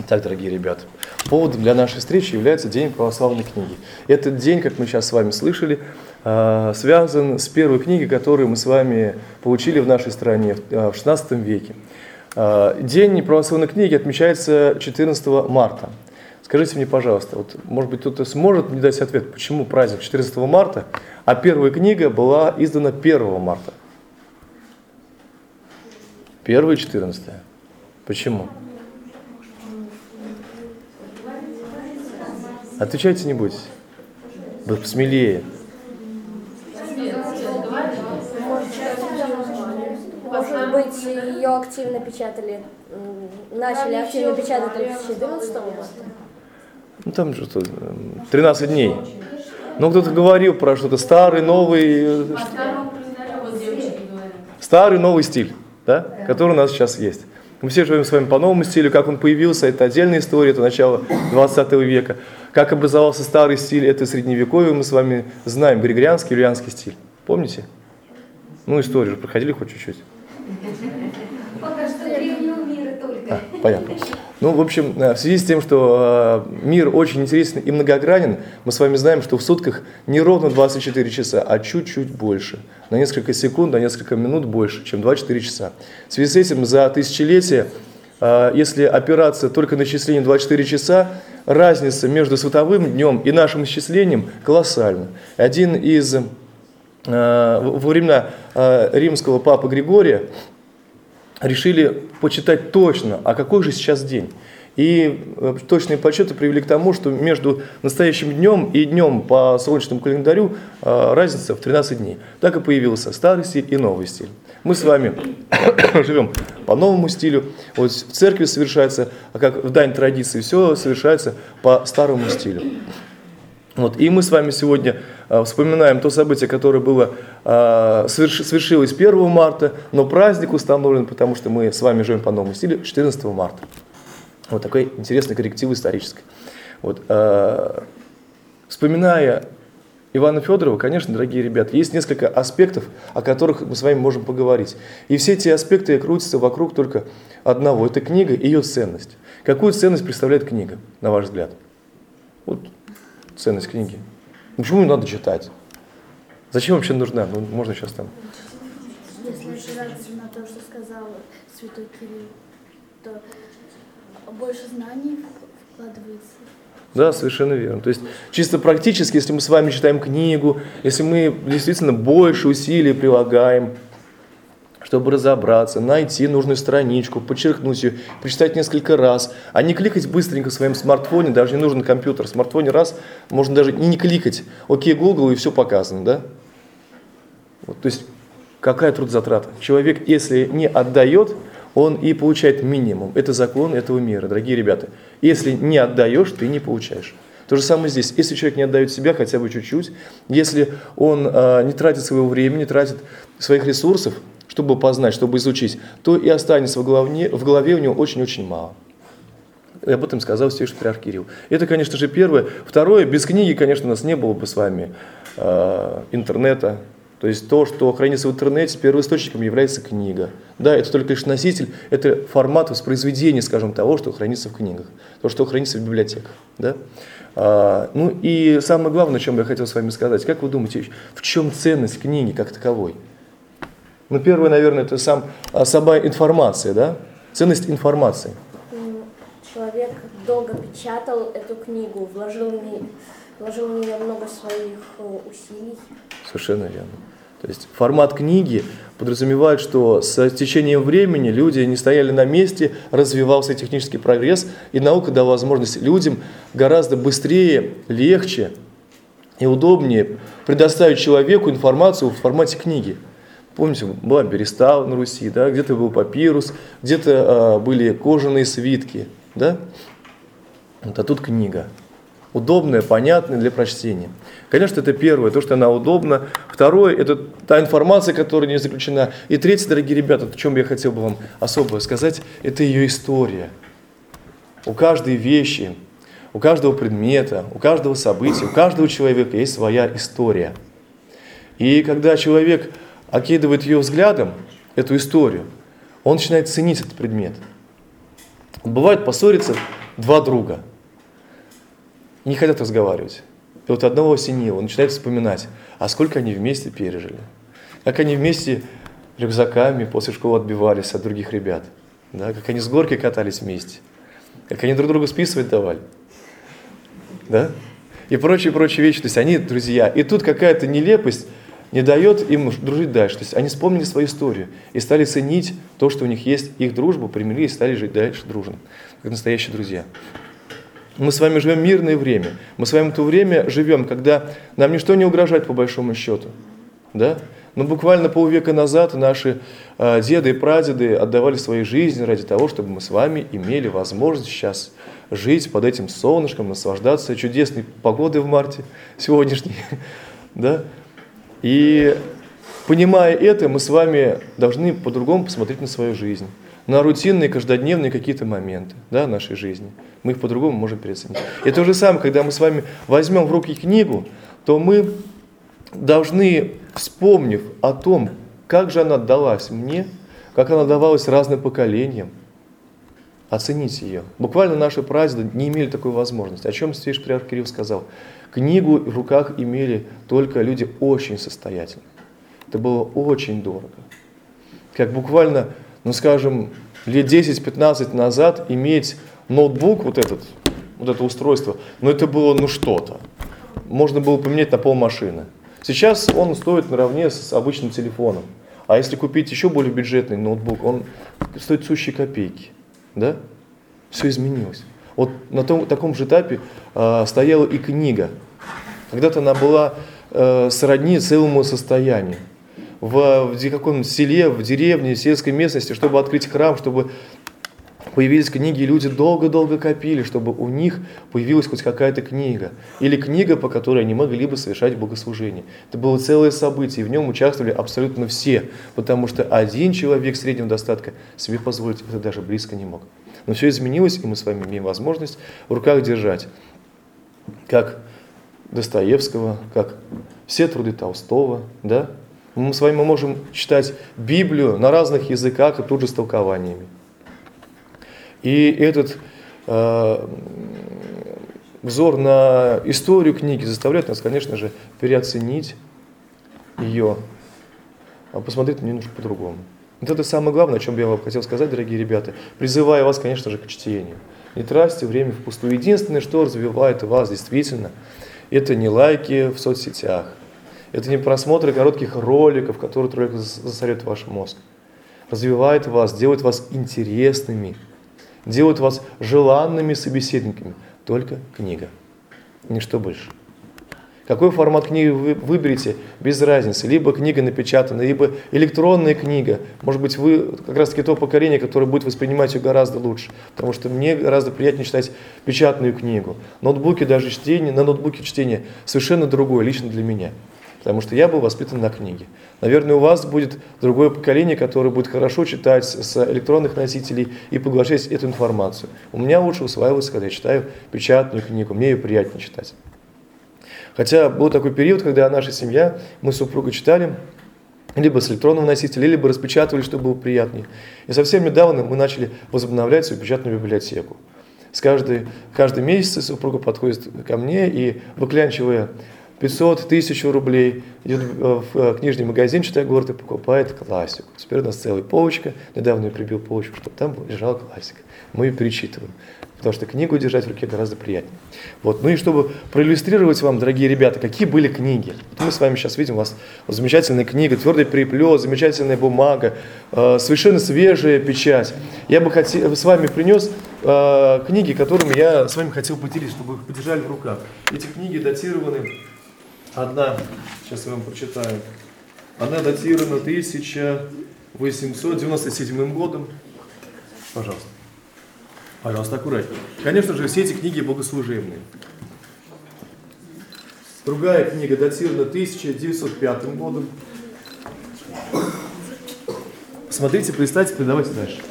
Так, дорогие ребята, поводом для нашей встречи является День православной книги. Этот день, как мы сейчас с вами слышали, связан с первой книгой, которую мы с вами получили в нашей стране в XVI веке. День православной книги отмечается 14 марта. Скажите мне, пожалуйста, вот, может быть, кто-то сможет мне дать ответ, почему праздник 14 марта, а первая книга была издана 1 марта? 1 и 14. Почему? Отвечайте не бойтесь. Смелее. Может быть, ее активно печатали, начали активно печатать в 14 марта? Ну там же 13 дней. Ну кто-то говорил про что-то старый, новый стиль, да, который у нас сейчас есть. Мы все живем с вами по новому стилю, как он появился, это отдельная история, это начало 20 века. Как образовался старый стиль, это средневековье, мы с вами знаем, григорианский, юлианский стиль. Помните? Ну, историю же проходили хоть чуть-чуть. Пока что древнего мира только. Понятно. Ну, в общем, в связи с тем, что мир очень интересен и многогранен, мы с вами знаем, что в сутках не ровно 24 часа, а чуть-чуть больше. На несколько секунд, на несколько минут больше, чем 24 часа. В связи с этим за тысячелетия, если опираться только на исчисление 24 часа, разница между световым днем и нашим исчислением колоссальна. Один из, во времена римского папы Григория, решили почитать точно, а какой же сейчас день. И точные подсчеты привели к тому, что между настоящим днем и днем по солнечному календарю разница в 13 дней. Так и появился старый стиль и новый стиль. Мы с вами живем по новому стилю. Вот в церкви совершается, а как в дань традиции, все совершается по старому стилю. Вот. И мы с вами сегодня вспоминаем то событие, которое было, свершилось 1 марта, но праздник установлен, потому что мы с вами живем по новому стилю 14 марта. Вот такой интересный корректив исторический. Вот. Вспоминая Ивана Федорова, конечно, дорогие ребята, есть несколько аспектов, о которых мы с вами можем поговорить. И все эти аспекты крутятся вокруг только одного. Это книга и ее ценность. Какую ценность представляет книга, на ваш взгляд? Вот. Ценность книги. Ну, почему ее надо читать? Зачем вообще нужна? Ну, можно сейчас там. Если опираться на то, что сказал святой Кирилл, то больше знаний вкладывается. Да, совершенно верно. То есть чисто практически, если мы с вами читаем книгу, если мы действительно больше усилий прилагаем, чтобы разобраться, найти нужную страничку, подчеркнуть ее, прочитать несколько раз, а не кликать быстренько в своем смартфоне, даже не нужен компьютер. В смартфоне раз, можно даже и не кликать. Окей, Google, и все показано, да? Вот, то есть, какая трудозатрата? Человек, если не отдает, он и получает минимум. Это закон этого мира, дорогие ребята. Если не отдаешь, ты не получаешь. То же самое здесь. Если человек не отдает себя хотя бы чуть-чуть, если он не тратит своего времени, не тратит своих ресурсов, чтобы познать, чтобы изучить, то и останется в голове у него очень-очень мало. И об этом сказал Святой Патриарх Кирилл. Это, конечно же, первое. Второе, без книги, конечно, у нас не было бы с вами интернета. То есть то, что хранится в интернете, первоисточником является книга. Да, это только лишь носитель, это формат воспроизведения, скажем, того, что хранится в книгах, то, что хранится в библиотеках. Да? Ну и самое главное, о чем я хотел с вами сказать, как вы думаете, в чем ценность книги как таковой? Ну, первое, наверное, это сама информация, да? Ценность информации. Человек долго печатал эту книгу, вложил в нее много своих усилий. Совершенно верно. То есть формат книги подразумевает, что с течением времени люди не стояли на месте, развивался технический прогресс, и наука дала возможность людям гораздо быстрее, легче и удобнее предоставить человеку информацию в формате книги. Помните, была берестта на Руси, да? Где-то был папирус, где-то были кожаные свитки. Да? Вот, а тут книга. Удобная, понятная для прочтения. Конечно, это первое, то, что она удобна. Второе, это та информация, которая в ней заключена. И третье, дорогие ребята, о чем я хотел бы вам особо сказать, это ее история. У каждой вещи, у каждого предмета, у каждого события, у каждого человека есть своя история. И когда человек окидывает ее взглядом, эту историю, он начинает ценить этот предмет. Бывает, поссорится два друга. Не хотят разговаривать. И вот одного осенило, он начинает вспоминать, а сколько они вместе пережили. Как они вместе рюкзаками после школы отбивались от других ребят. Да? Как они с горки катались вместе. Как они друг другу списывать давали. Да? И прочие вещи. То есть они друзья. И тут какая-то нелепость не дает им дружить дальше. То есть они вспомнили свою историю и стали ценить то, что у них есть, их дружбу, примирили и стали жить дальше дружно, как настоящие друзья. Мы с вами живем в мирное время. Мы с вами в то время живем, когда нам ничто не угрожает по большому счету. Да? Но буквально полвека назад наши деды и прадеды отдавали свои жизни ради того, чтобы мы с вами имели возможность сейчас жить под этим солнышком, наслаждаться чудесной погодой в марте сегодняшней. Да? И понимая это, мы с вами должны по-другому посмотреть на свою жизнь, на рутинные, каждодневные какие-то моменты, да, нашей жизни. Мы их по-другому можем переоценить. И то же самое, когда мы с вами возьмем в руки книгу, то мы должны, вспомнив о том, как же она далась мне, как она давалась разным поколениям, оценить ее. Буквально наши прадеды не имели такой возможности. О чем Святейший Патриарх Кирилл сказал? Книгу в руках имели только люди очень состоятельные. Это было очень дорого. Как буквально, скажем, лет 10-15 назад иметь ноутбук, вот это устройство, это было что-то. Можно было поменять на полмашины. Сейчас он стоит наравне с обычным телефоном. А если купить еще более бюджетный ноутбук, он стоит сущие копейки. Да? Все изменилось. Вот на таком же этапе стояла и книга. Когда-то она была сродни целому состоянию. В каком-нибудь селе, в деревне, в сельской местности, чтобы открыть храм, чтобы появились книги, и люди долго-долго копили, чтобы у них появилась хоть какая-то книга. Или книга, по которой они могли бы совершать богослужение. Это было целое событие, и в нем участвовали абсолютно все, потому что один человек среднего достатка себе позволить это даже близко не мог. Но все изменилось, и мы с вами имеем возможность в руках держать, как Достоевского, как все труды Толстого, да? Мы с вами можем читать Библию на разных языках и тут же с толкованиями. И этот взор на историю книги заставляет нас, конечно же, переоценить ее, посмотреть на нее немножко по-другому. Вот это самое главное, о чем я вам хотел сказать, дорогие ребята, призывая вас, конечно же, к чтению. Не тратьте время впустую. Единственное, что развивает вас действительно, это не лайки в соцсетях, это не просмотры коротких роликов, которые только засорят ваш мозг. Развивает вас, делает вас интересными, делает вас желанными собеседниками. Только книга, ничто больше. Какой формат книги вы выберете, без разницы. Либо книга напечатанная, либо электронная книга. Может быть, вы как раз таки то поколение, которое будет воспринимать ее гораздо лучше. Потому что мне гораздо приятнее читать печатную книгу. Ноутбуки даже чтение, на ноутбуке чтение совершенно другое, лично для меня. Потому что я был воспитан на книге. Наверное, у вас будет другое поколение, которое будет хорошо читать с электронных носителей и поглощать эту информацию. У меня лучше усваивается, когда я читаю печатную книгу. Мне ее приятнее читать. Хотя был такой период, когда наша семья, мы с супругой читали либо с электронного носителя, либо распечатывали, чтобы было приятнее. И совсем недавно мы начали возобновлять свою печатную библиотеку. Каждый месяц супруга подходит ко мне и, выклянчивая 500, 1000 рублей, идет в книжный магазин, читая город, и покупает классику. Теперь у нас целая полочка. Недавно я прибил полочку, чтобы там лежала классика. Мы ее перечитываем. Потому что книгу держать в руке гораздо приятнее. Вот. Ну и чтобы проиллюстрировать вам, дорогие ребята, какие были книги. Вот мы с вами сейчас видим, у вас замечательная книга, твердый переплет, замечательная бумага, совершенно свежая печать. Я бы с вами принес книги, которыми я с вами хотел поделиться, чтобы вы их подержали в руках. Эти книги датированы, сейчас я вам прочитаю, она датирована 1897 годом. Пожалуйста. Пожалуйста, аккуратнее. Конечно же, все эти книги богослужебные. Другая книга датирована 1905 годом. Смотрите, представьте, давайте дальше.